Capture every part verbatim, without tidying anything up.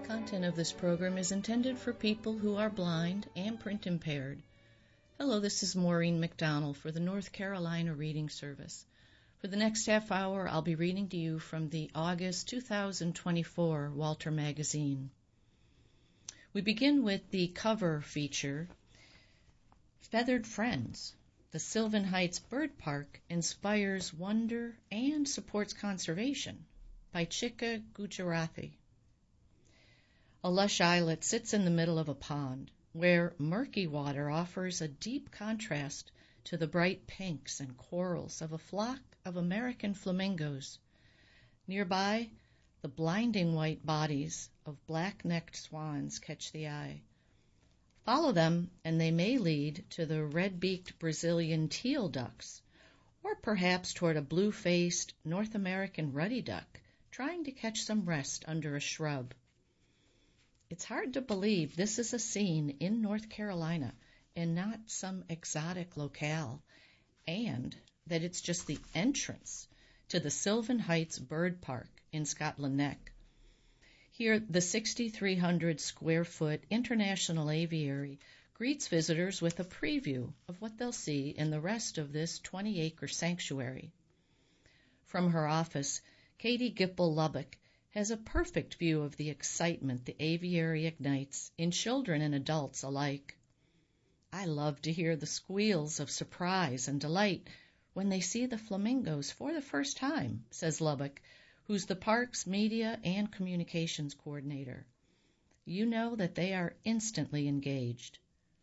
content of this program is intended for people who are blind and print impaired. Hello, this is Maureen McDonald for the North Carolina Reading Service. For the next half hour, I'll be reading to you from the August two thousand twenty-four Walter Magazine. We begin with the cover feature, Feathered Friends. The Sylvan Heights Bird Park inspires wonder and supports conservation, by Chika Gujarati. A lush islet sits in the middle of a pond, where murky water offers a deep contrast to the bright pinks and corals of a flock of American flamingos. Nearby, the blinding white bodies of black-necked swans catch the eye. Follow them, and they may lead to the red-beaked Brazilian teal ducks, or perhaps toward a blue-faced North American ruddy duck trying to catch some rest under a shrub. It's hard to believe this is a scene in North Carolina and not some exotic locale, and that it's just the entrance to the Sylvan Heights Bird Park in Scotland Neck. Here, the six thousand three hundred square foot International Aviary greets visitors with a preview of what they'll see in the rest of this twenty acre sanctuary. From her office, Katie Gipple Lubbock has a perfect view of the excitement the aviary ignites in children and adults alike. I love to hear the squeals of surprise and delight when they see the flamingos for the first time, says Lubbock, who's the park's media and communications coordinator. You know that they are instantly engaged.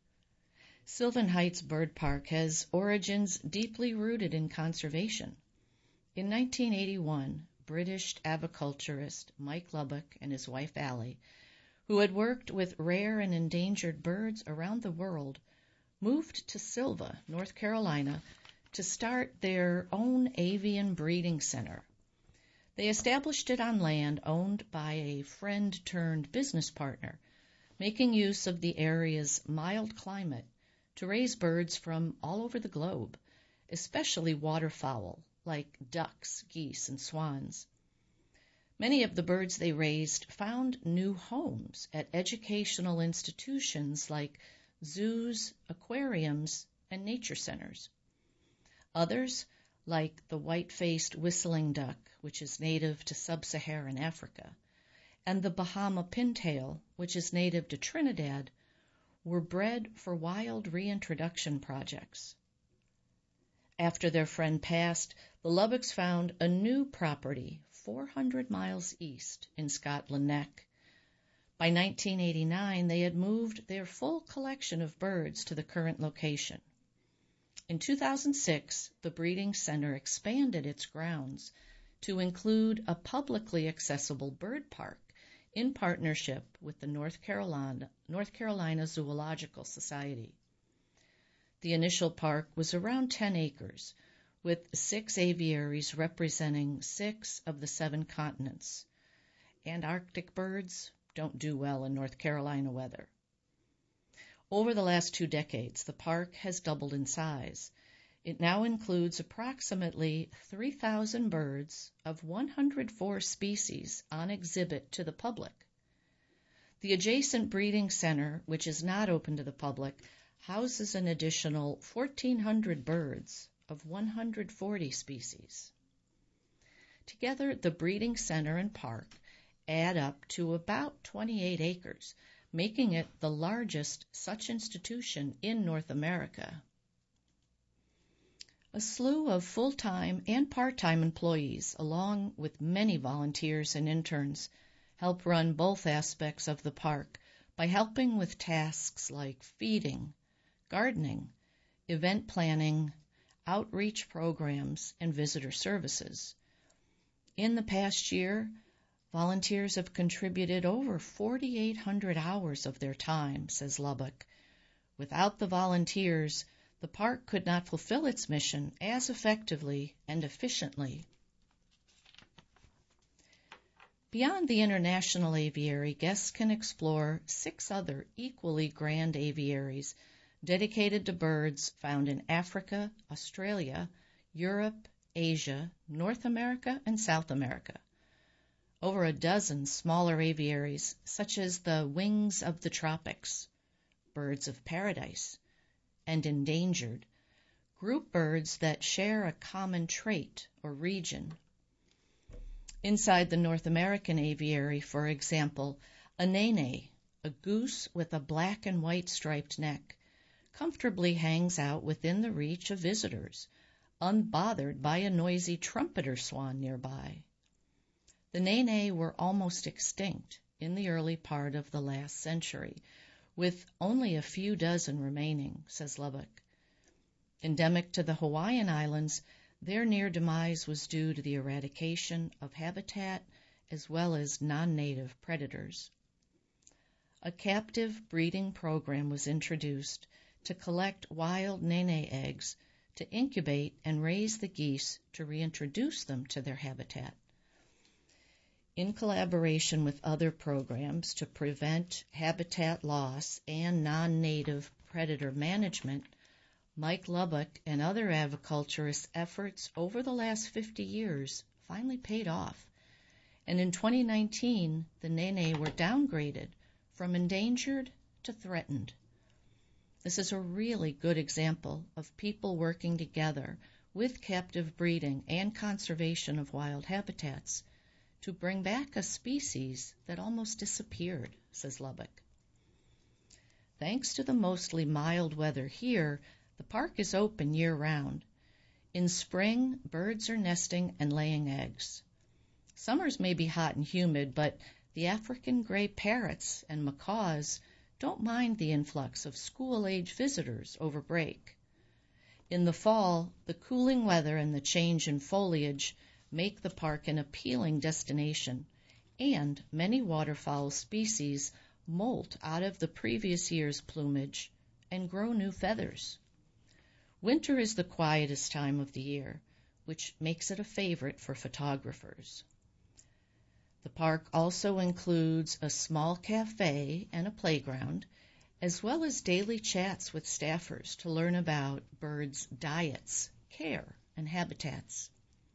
Sylvan Heights Bird Park has origins deeply rooted in conservation. In nineteen eighty-one, British aviculturist Mike Lubbock and his wife Allie, who had worked with rare and endangered birds around the world, moved to Sylva, North Carolina, to start their own avian breeding center. They established it on land owned by a friend-turned-business partner, making use of the area's mild climate to raise birds from all over the globe, especially waterfowl, like ducks, geese, and swans. Many of the birds they raised found new homes at educational institutions like zoos, aquariums, and nature centers. Others, like the white-faced whistling duck, which is native to sub-Saharan Africa, and the Bahama pintail, which is native to Trinidad, were bred for wild reintroduction projects. After their friend passed, the Lubbocks found a new property four hundred miles east in Scotland Neck. By nineteen eighty-nine, they had moved their full collection of birds to the current location. In two thousand six, the breeding center expanded its grounds to include a publicly accessible bird park in partnership with the North Carolina, North Carolina Zoological Society. The initial park was around ten acres, with six aviaries representing six of the seven continents. And Arctic birds don't do well in North Carolina weather. Over the last two decades, the park has doubled in size. It now includes approximately three thousand birds of one hundred four species on exhibit to the public. The adjacent breeding center, which is not open to the public, houses an additional fourteen hundred birds of one hundred forty species. Together, the breeding center and park add up to about twenty-eight acres, making it the largest such institution in North America. A slew of full-time and part-time employees, along with many volunteers and interns, help run both aspects of the park by helping with tasks like feeding, gardening, event planning, outreach programs, and visitor services. In the past year, volunteers have contributed over forty-eight hundred hours of their time, says Lubbock. Without the volunteers, the park could not fulfill its mission as effectively and efficiently. Beyond the International Aviary, guests can explore six other equally grand aviaries dedicated to birds found in Africa, Australia, Europe, Asia, North America, and South America. over a dozen smaller aviaries, such as the wings of the tropics, birds of paradise, and endangered, group birds that share a common trait or region. Inside the North American aviary, for example, a nene, a goose with a black and white striped neck, comfortably hangs out within the reach of visitors, unbothered by a noisy trumpeter swan nearby. The nene were almost extinct in the early part of the last century, with only a few dozen remaining, says Lubbock. Endemic to the Hawaiian Islands, their near demise was due to the eradication of habitat as well as non-native predators. A captive breeding program was introduced to collect wild nene eggs to incubate and raise the geese to reintroduce them to their habitat. In collaboration with other programs to prevent habitat loss and non-native predator management, Mike Lubbock and other aviculturists' efforts over the last fifty years finally paid off, and in twenty nineteen the nene were downgraded from endangered to threatened. This is a really good example of people working together with captive breeding and conservation of wild habitats to bring back a species that almost disappeared, says Lubbock. Thanks to the mostly mild weather here, the park is open year-round. In spring, birds are nesting and laying eggs. Summers may be hot and humid, but the African gray parrots and macaws don't mind the influx of school-age visitors over break. In the fall, the cooling weather and the change in foliage make the park an appealing destination, and many waterfowl species molt out of the previous year's plumage and grow new feathers. Winter is the quietest time of the year, which makes it a favorite for photographers. The park also includes a small cafe and a playground, as well as daily chats with staffers to learn about birds' diets, care, and habitats.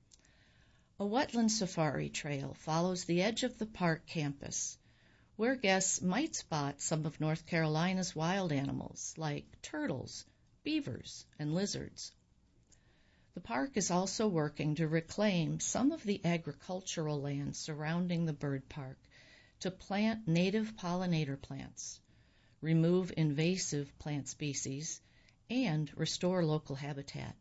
A wetland safari trail follows the edge of the park campus, where guests might spot some of North Carolina's wild animals like turtles, beavers, and lizards. The park is also working to reclaim some of the agricultural land surrounding the bird park to plant native pollinator plants, remove invasive plant species, and restore local habitat.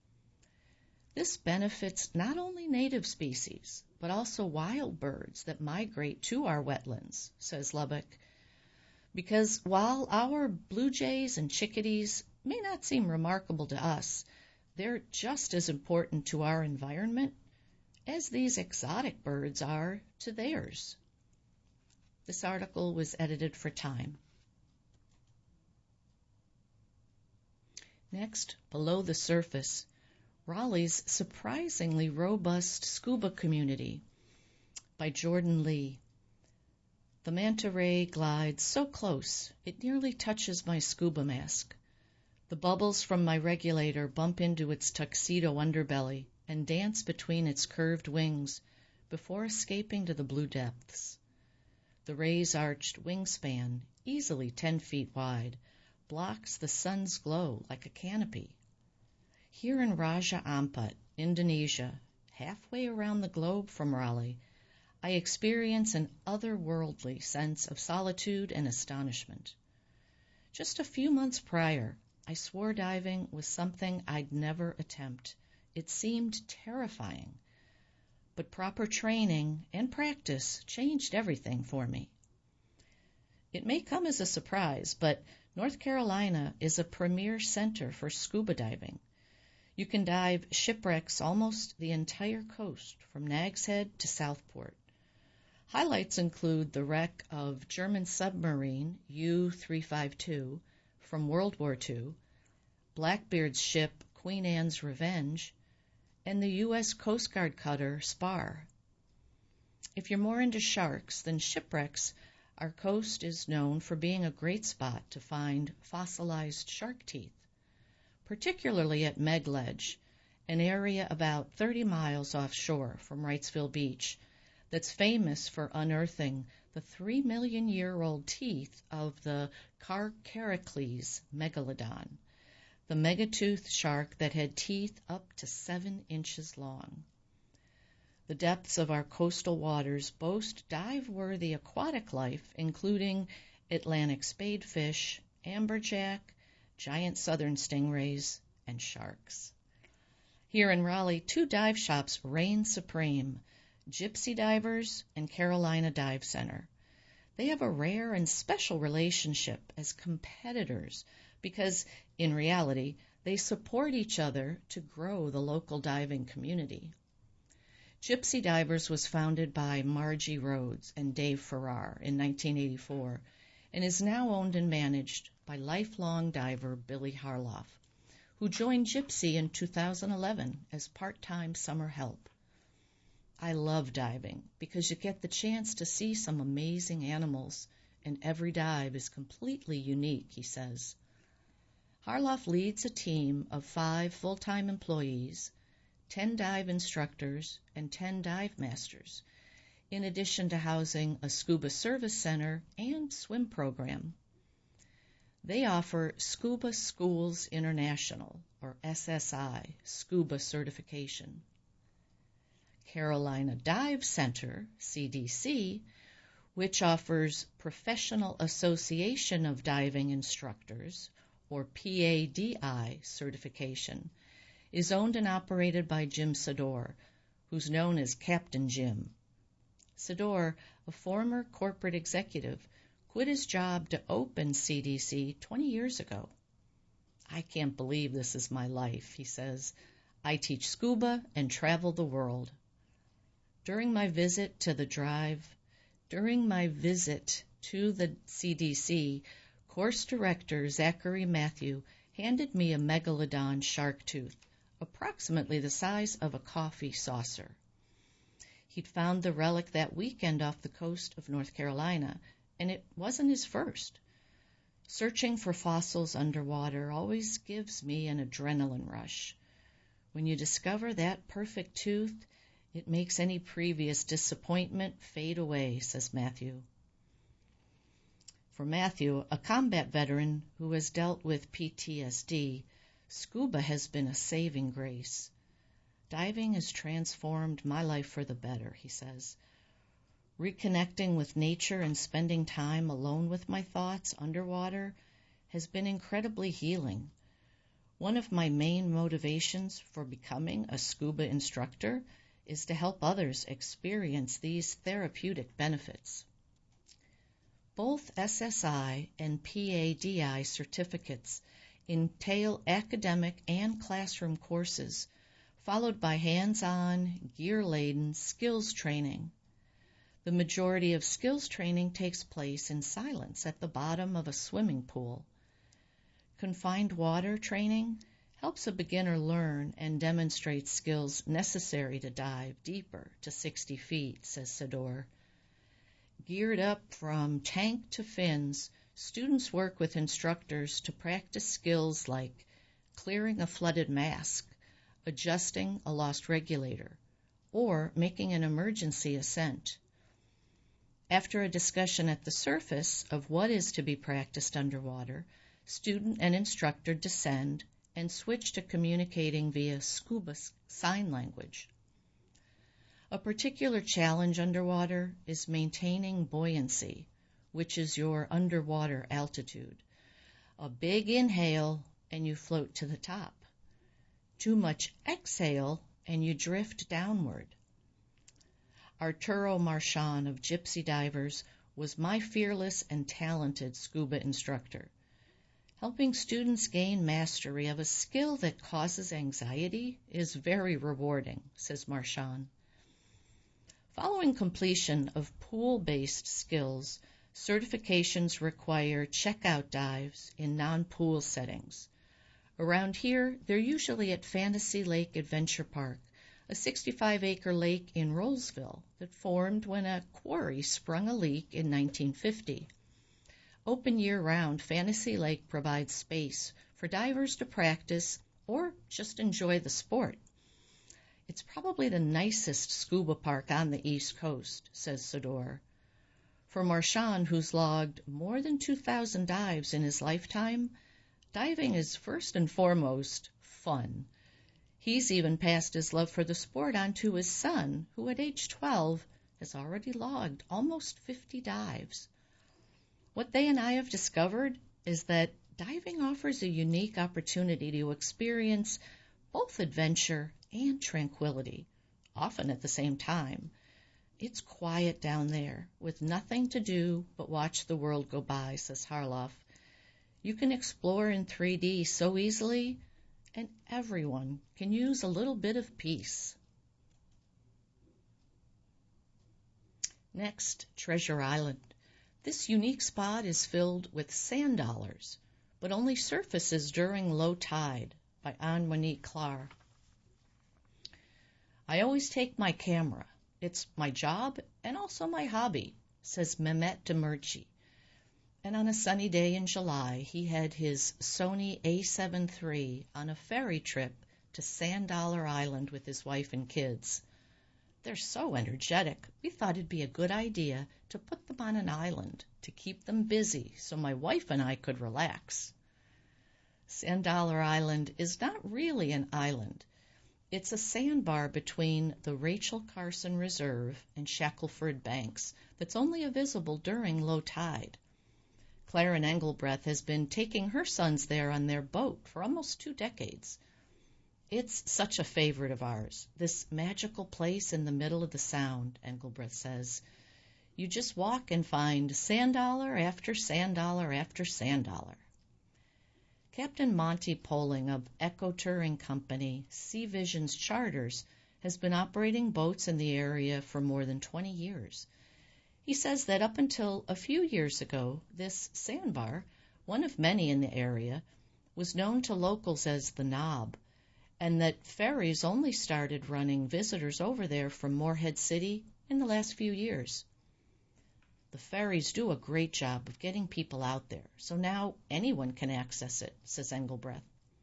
This benefits not only native species, but also wild birds that migrate to our wetlands, says Lubbock, because while our blue jays and chickadees may not seem remarkable to us, they're just as important to our environment as these exotic birds are to theirs. This article was edited for Time. Next, Below the Surface, Raleigh's surprisingly robust scuba community by Jordan Lee. The manta ray glides so close it nearly touches my scuba mask. The bubbles from my regulator bump into its tuxedo underbelly and dance between its curved wings before escaping to the blue depths. The ray's arched wingspan, easily ten feet wide, blocks the sun's glow like a canopy. Here in Raja Ampat, Indonesia, halfway around the globe from Raleigh, I experience an otherworldly sense of solitude and astonishment. Just a few months prior, I swore diving was something I'd never attempt. It seemed terrifying. But proper training and practice changed everything for me. It may come as a surprise, but North Carolina is a premier center for scuba diving. You can dive shipwrecks almost the entire coast, from Nags Head to Southport. Highlights include the wreck of German submarine U three fifty-two from World War Two, Blackbeard's ship Queen Anne's Revenge, and the U S Coast Guard cutter Spar. If you're more into sharks than shipwrecks, our coast is known for being a great spot to find fossilized shark teeth, particularly at Meg Ledge, an area about thirty miles offshore from Wrightsville Beach that's famous for unearthing the three million year old teeth of the Carcharicles megalodon, the megatoothed shark that had teeth up to seven inches long. The depths of our coastal waters boast dive-worthy aquatic life, including Atlantic spadefish, amberjack, giant southern stingrays, and sharks. Here in Raleigh, two dive shops reign supreme, Gypsy Divers and Carolina Dive Center. They have a rare and special relationship as competitors because, in reality, they support each other to grow the local diving community. Gypsy Divers was founded by Margie Rhodes and Dave Farrar in nineteen eighty-four and is now owned and managed by lifelong diver Billy Harloff, who joined Gypsy in two thousand eleven as part-time summer help. I love diving because you get the chance to see some amazing animals, and every dive is completely unique, he says. Harloff leads a team of five full-time employees, ten dive instructors, and ten dive masters, in addition to housing a scuba service center and swim program. They offer Scuba Schools International, or S S I, scuba certification. Carolina Dive Center, C D C, which offers Professional Association of Diving Instructors, or P A D I certification, is owned and operated by Jim Sador, who's known as Captain Jim. Sador, a former corporate executive, quit his job to open C D C twenty years ago. I can't believe this is my life, he says. I teach scuba and travel the world. During my visit to the drive, during my visit to the C D C, course director Zachary Matthew handed me a megalodon shark tooth, approximately the size of a coffee saucer. He'd found the relic that weekend off the coast of North Carolina, and it wasn't his first. Searching for fossils underwater always gives me an adrenaline rush. When you discover that perfect tooth, it makes any previous disappointment fade away, says Matthew. For Matthew, a combat veteran who has dealt with P T S D, scuba has been a saving grace. Diving has transformed my life for the better, he says. Reconnecting with nature and spending time alone with my thoughts underwater has been incredibly healing. One of my main motivations for becoming a scuba instructor is to help others experience these therapeutic benefits. Both S S I and P A D I certificates entail academic and classroom courses, followed by hands-on, gear-laden skills training. The majority of skills training takes place in silence at the bottom of a swimming pool. Confined water training helps a beginner learn and demonstrate skills necessary to dive deeper to sixty feet, says Sador. Geared up from tank to fins, students work with instructors to practice skills like clearing a flooded mask, adjusting a lost regulator, or making an emergency ascent. After a discussion at the surface of what is to be practiced underwater, student and instructor descend and switch to communicating via scuba sign language. A particular challenge underwater is maintaining buoyancy, which is your underwater altitude. A big inhale and you float to the top. Too much exhale and you drift downward. Arturo Marchand of Gypsy Divers was my fearless and talented scuba instructor. Helping students gain mastery of a skill that causes anxiety is very rewarding, says Marchand. Following completion of pool-based skills, certifications require checkout dives in non-pool settings. Around here, they're usually at Fantasy Lake Adventure Park, a sixty-five acre lake in Rollsville that formed when a quarry sprung a leak in nineteen fifty. Open year-round, Fantasy Lake provides space for divers to practice or just enjoy the sport. It's probably the nicest scuba park on the East Coast, says Sador. For Marchand, who's logged more than two thousand dives in his lifetime, diving is first and foremost fun. He's even passed his love for the sport on to his son, who at age twelve has already logged almost fifty dives. What they and I have discovered is that diving offers a unique opportunity to experience both adventure and tranquility, often at the same time. It's quiet down there, with nothing to do but watch the world go by, says Harloff. You can explore in three D so easily, and everyone can use a little bit of peace. Next, Treasure Island. This unique spot is filled with sand dollars, but only surfaces during low tide, by Anne-Monique Clar. I always take my camera. It's my job and also my hobby, says Mehmet Demirci. And on a sunny day in July, he had his Sony A seven three on a ferry trip to Sand Dollar Island with his wife and kids. They're so energetic, we thought it'd be a good idea to put them on an island to keep them busy so my wife and I could relax. Sand Dollar Island is not really an island. It's a sandbar between the Rachel Carson Reserve and Shackelford Banks that's only visible during low tide. Claren Engelbreth has been taking her sons there on their boat for almost two decades. It's such a favorite of ours, this magical place in the middle of the Sound, Engelbreth says. You just walk and find sand dollar after sand dollar after sand dollar. Captain Monty Poling of Echo Touring Company, Sea Visions Charters, has been operating boats in the area for more than twenty years. He says that up until a few years ago, this sandbar, one of many in the area, was known to locals as the Knob, and that ferries only started running visitors over there from Morehead City in the last few years. The ferries do a great job of getting people out there, so now anyone can access it, says Engelbreth.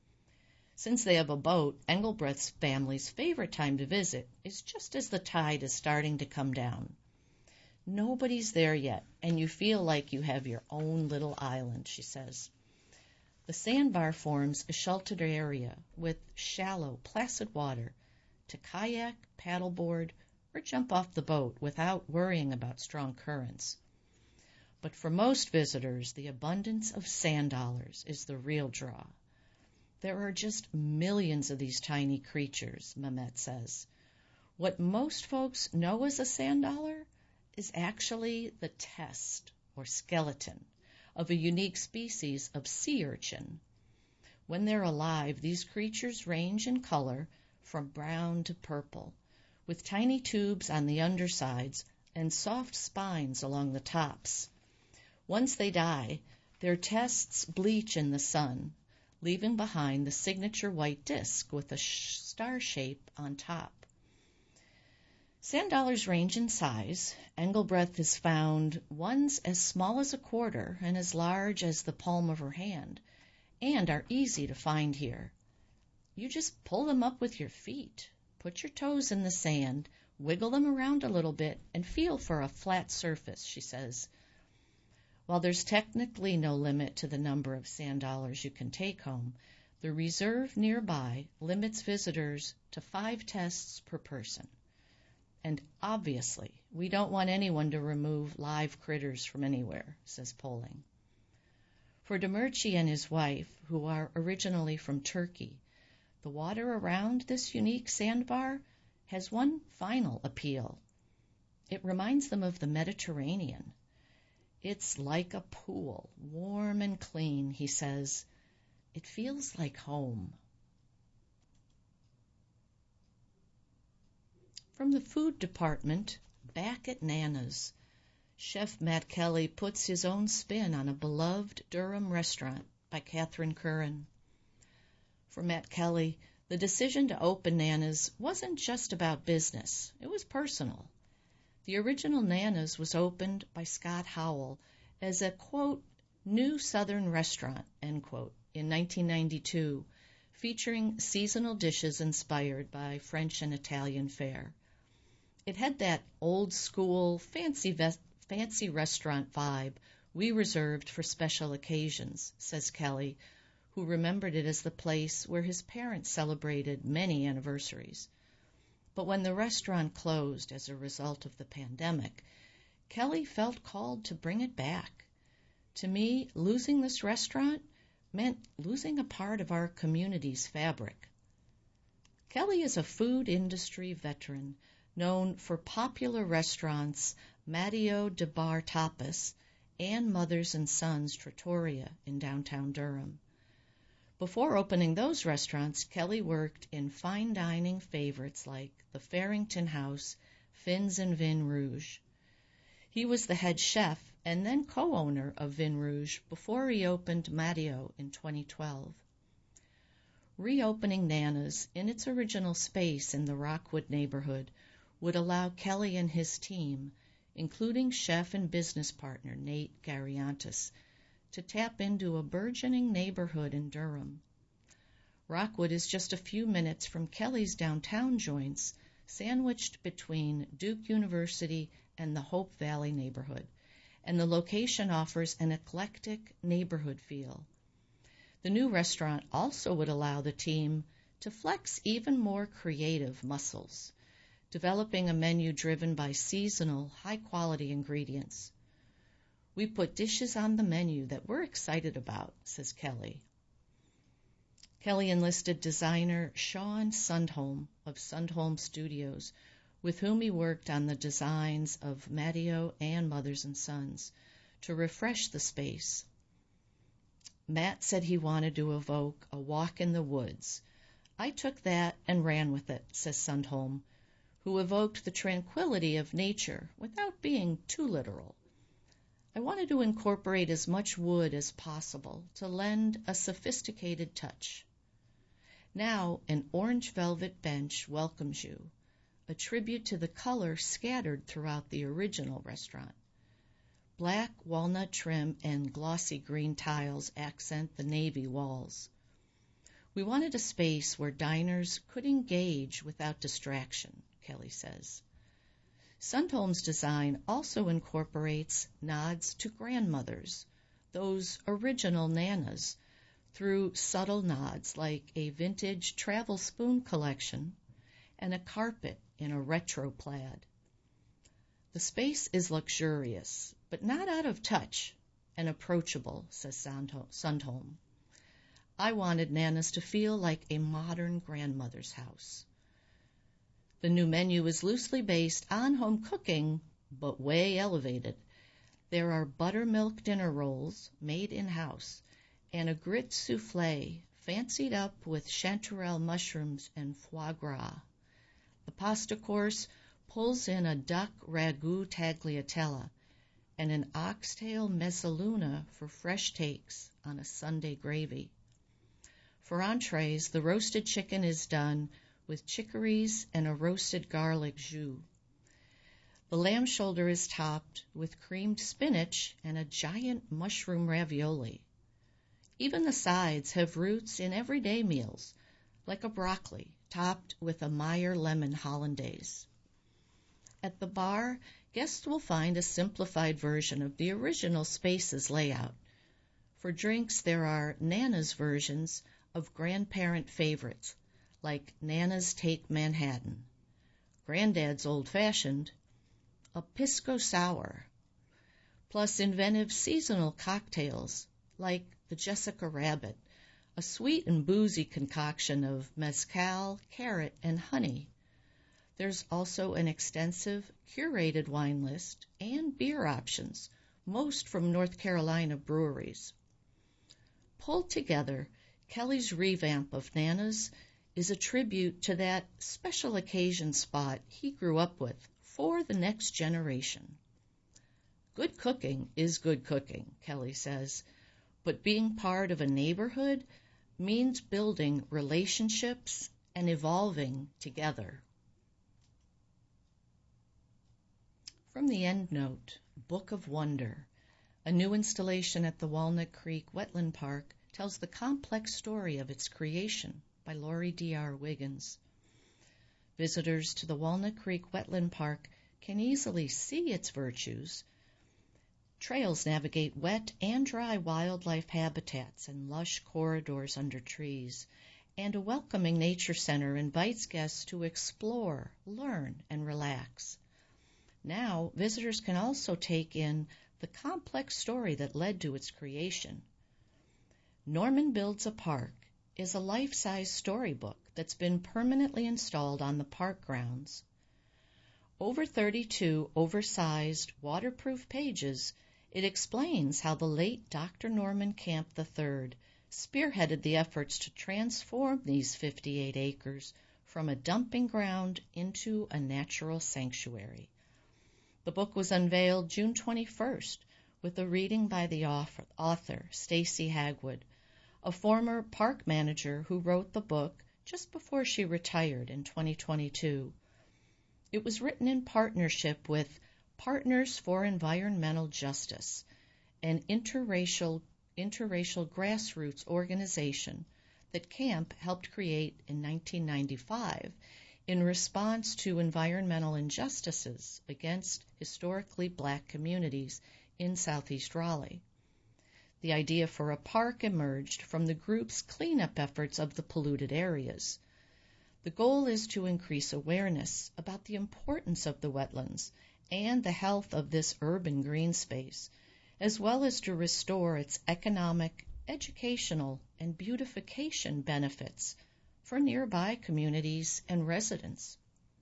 Since they have a boat, Engelbreth's family's favorite time to visit is just as the tide is starting to come down. Nobody's there yet, and you feel like you have your own little island, she says. The sandbar forms a sheltered area with shallow, placid water to kayak, paddleboard, or jump off the boat without worrying about strong currents. But for most visitors, the abundance of sand dollars is the real draw. There are just millions of these tiny creatures, Mehmet says. What most folks know as a sand dollar is actually the test, or skeleton, of a unique species of sea urchin. When they're alive, these creatures range in color from brown to purple, with tiny tubes on the undersides and soft spines along the tops. Once they die, their tests bleach in the sun, leaving behind the signature white disc with a star shape on top. Sand dollars range in size. Engelbreth has found ones as small as a quarter and as large as the palm of her hand, and are easy to find here. You just pull them up with your feet. Put your toes in the sand, wiggle them around a little bit, and feel for a flat surface, she says. While there's technically no limit to the number of sand dollars you can take home, the reserve nearby limits visitors to five tests per person. And obviously, we don't want anyone to remove live critters from anywhere, says Poling. For Demirci and his wife, who are originally from Turkey, the water around this unique sandbar has one final appeal. It reminds them of the Mediterranean. It's like a pool, warm and clean, he says. It feels like home. From the food department, back at Nana's, Chef Matt Kelly puts his own spin on a beloved Durham restaurant by Catherine Curran. For Matt Kelly, the decision to open Nana's wasn't just about business. It was personal. The original Nana's was opened by Scott Howell as a, quote, new Southern restaurant, end quote, in nineteen ninety-two, featuring seasonal dishes inspired by French and Italian fare. It had that old-school, fancy, ve- fancy restaurant vibe we reserved for special occasions, says Kelly, who remembered it as the place where his parents celebrated many anniversaries. But when the restaurant closed as a result of the pandemic, Kelly felt called to bring it back. To me, losing this restaurant meant losing a part of our community's fabric. Kelly is a food industry veteran known for popular restaurants Matteo de Bar Tapas and Mothers and Sons Trattoria in downtown Durham. Before opening those restaurants, Kelly worked in fine dining favorites like the Farrington House, Fins and Vin Rouge. He was the head chef and then co-owner of Vin Rouge before he opened Matteo in twenty twelve. Reopening Nana's in its original space in the Rockwood neighborhood would allow Kelly and his team, including chef and business partner Nate Gariantis, to tap into a burgeoning neighborhood in Durham. Rockwood is just a few minutes from Kelly's downtown joints, sandwiched between Duke University and the Hope Valley neighborhood, and the location offers an eclectic neighborhood feel. The new restaurant also would allow the team to flex even more creative muscles, developing a menu driven by seasonal, high-quality ingredients. We put dishes on the menu that we're excited about, says Kelly. Kelly enlisted designer Sean Sundholm of Sundholm Studios, with whom he worked on the designs of Matteo and Mothers and Sons, to refresh the space. Matt said he wanted to evoke a walk in the woods. I took that and ran with it, says Sundholm, who evoked the tranquility of nature without being too literal. I wanted to incorporate as much wood as possible to lend a sophisticated touch. Now an orange velvet bench welcomes you, a tribute to the color scattered throughout the original restaurant. Black walnut trim and glossy green tiles accent the navy walls. We wanted a space where diners could engage without distraction, Kelly says. Sundholm's design also incorporates nods to grandmothers, those original nanas, through subtle nods like a vintage travel spoon collection and a carpet in a retro plaid. The space is luxurious, but not out of touch and approachable, says Sundholm. I wanted Nana's to feel like a modern grandmother's house. The new menu is loosely based on home cooking, but way elevated. There are buttermilk dinner rolls made in-house and a grit soufflé fancied up with chanterelle mushrooms and foie gras. The pasta course pulls in a duck ragu tagliatella and an oxtail mezzaluna for fresh takes on a Sunday gravy. For entrees, the roasted chicken is done with chicories and a roasted garlic jus. The lamb shoulder is topped with creamed spinach and a giant mushroom ravioli. Even the sides have roots in everyday meals, like a broccoli topped with a Meyer lemon hollandaise. At the bar, guests will find a simplified version of the original space's layout. For drinks, there are Nana's versions of grandparent favorites, like Nana's Take Manhattan, Granddad's Old Fashioned, a Pisco Sour, plus inventive seasonal cocktails like the Jessica Rabbit, a sweet and boozy concoction of mezcal, carrot, and honey. There's also an extensive, curated wine list and beer options, most from North Carolina breweries. Pulled together, Kelly's revamp of Nana's is a tribute to that special occasion spot he grew up with for the next generation. Good cooking is good cooking, Kelly says, but being part of a neighborhood means building relationships and evolving together. From the EndNote, Book of Wonder, a new installation at the Walnut Creek Wetland Park tells the complex story of its creation. by Lori D R Wiggins. Visitors to the Walnut Creek Wetland Park can easily see its virtues. Trails navigate wet and dry wildlife habitats and lush corridors under trees, and a welcoming nature center invites guests to explore, learn, and relax. Now, visitors can also take in the complex story that led to its creation. Norman Builds a Park is a life-size storybook that's been permanently installed on the park grounds. Over thirty-two oversized, waterproof pages, it explains how the late Doctor Norman Camp the third spearheaded the efforts to transform these fifty-eight acres from a dumping ground into a natural sanctuary. The book was unveiled June twenty-first with a reading by the author, Stacy Hagwood, a former park manager who wrote the book just before she retired in twenty twenty-two. It was written in partnership with Partners for Environmental Justice, an interracial, interracial grassroots organization that Camp helped create in nineteen ninety-five in response to environmental injustices against historically black communities in Southeast Raleigh. The idea for a park emerged from the group's cleanup efforts of the polluted areas. The goal is to increase awareness about the importance of the wetlands and the health of this urban green space, as well as to restore its economic, educational, and beautification benefits for nearby communities and residents.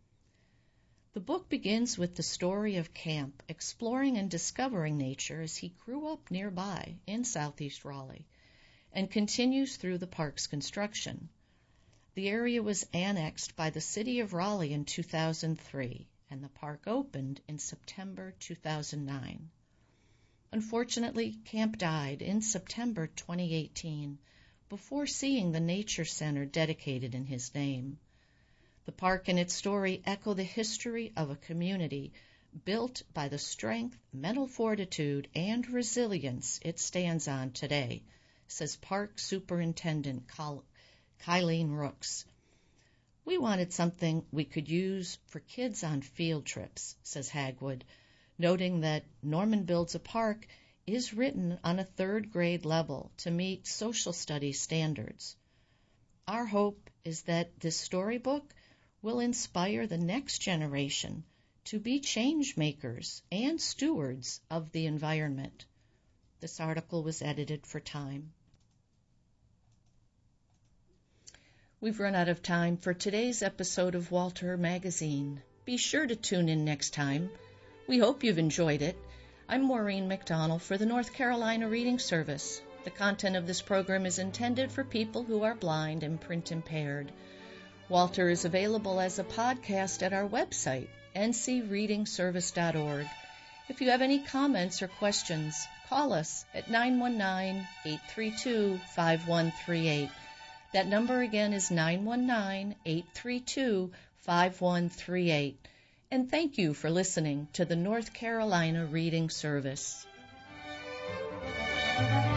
The book begins with the story of Camp exploring and discovering nature as he grew up nearby in Southeast Raleigh, and continues through the park's construction. The area was annexed by the City of Raleigh in two thousand three, and the park opened in September two thousand nine. Unfortunately, Camp died in September twenty eighteen, before seeing the nature center dedicated in his name. The park and its story echo the history of a community built by the strength, mental fortitude, and resilience it stands on today, says Park Superintendent Kylene Rooks. We wanted something we could use for kids on field trips, says Hagwood, noting that Norman Builds a Park is written on a third grade level to meet social studies standards. Our hope is that this storybook will inspire the next generation to be change makers and stewards of the environment. This article was edited for time. We've run out of time for today's episode of Walter Magazine. Be sure to tune in next time. We hope you've enjoyed it. I'm Maureen McDonald for the North Carolina Reading Service. The content of this program is intended for people who are blind and print impaired. Walter is available as a podcast at our website, n c reading service dot org. If you have any comments or questions, call us at nine one nine, eight three two, five one three eight. That number again is nine one nine, eight three two, five one three eight. And thank you for listening to the North Carolina Reading Service.